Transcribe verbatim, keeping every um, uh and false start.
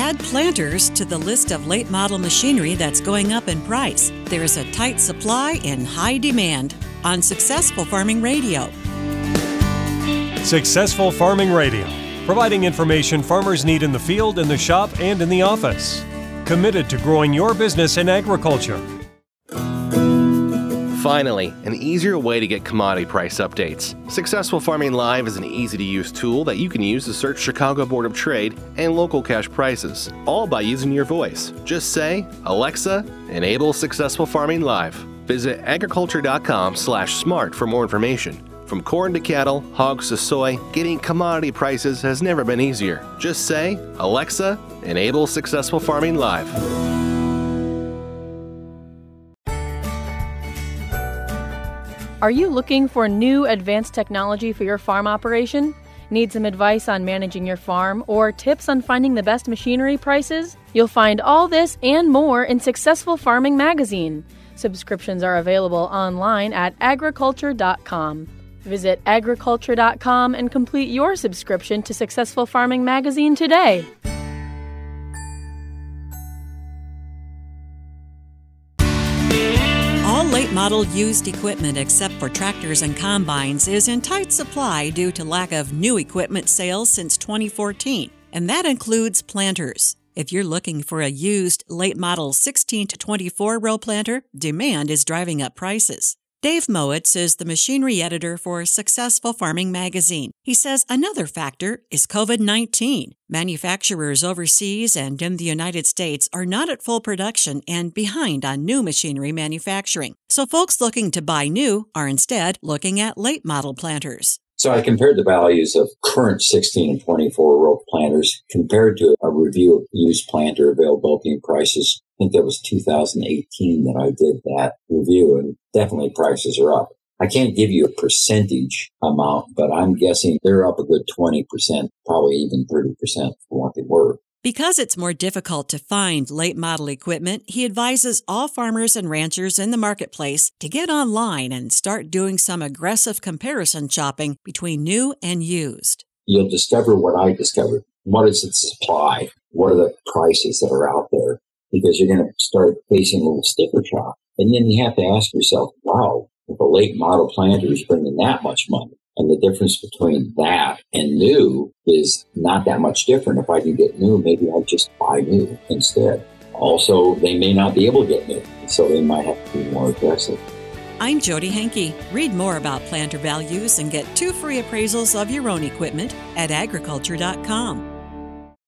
Add planters to the list of late model machinery that's going up in price. There's a tight supply and high demand on Successful Farming Radio. Successful Farming Radio, providing information farmers need in the field, in the shop, and in the office. Committed to growing your business in agriculture. Finally, an easier way to get commodity price updates. Successful Farming Live is an easy-to-use tool that you can use to search Chicago Board of Trade and local cash prices, all by using your voice. Just say, Alexa, enable Successful Farming Live. Visit agriculture.com slash smart for more information. From corn to cattle, hogs to soy, getting commodity prices has never been easier. Just say, Alexa, enable Successful Farming Live. Are you looking for new advanced technology for your farm operation? Need some advice on managing your farm or tips on finding the best machinery prices? You'll find all this and more in Successful Farming Magazine. Subscriptions are available online at agriculture dot com. Visit agriculture dot com and complete your subscription to Successful Farming Magazine today. All late model used equipment except for tractors and combines is in tight supply due to lack of new equipment sales since twenty fourteen, and that includes planters. If you're looking for a used late model sixteen to twenty-four row planter, demand is driving up prices. Dave Mowitz is the machinery editor for Successful Farming Magazine. He says another factor is covid nineteen. Manufacturers overseas and in the United States are not at full production and behind on new machinery manufacturing. So folks looking to buy new are instead looking at late model planters. So I compared the values of current sixteen and twenty-four row planters compared to a review of used planter availability and prices. I think that was two thousand eighteen that I did that review, and definitely prices are up. I can't give you a percentage amount, but I'm guessing they're up a good twenty percent, probably even thirty percent from what they were. Because it's more difficult to find late model equipment, he advises all farmers and ranchers in the marketplace to get online and start doing some aggressive comparison shopping between new and used. You'll discover what I discovered. What is the supply? What are the prices that are out there? Because you're going to start facing a little sticker shock. And then you have to ask yourself, wow, if a late model planter is bringing that much money, and the difference between that and new is not that much different. If I can get new, maybe I'll just buy new instead. Also, they may not be able to get new, so they might have to be more aggressive. I'm Jody Henke. Read more about planter values and get two free appraisals of your own equipment at agriculture dot com.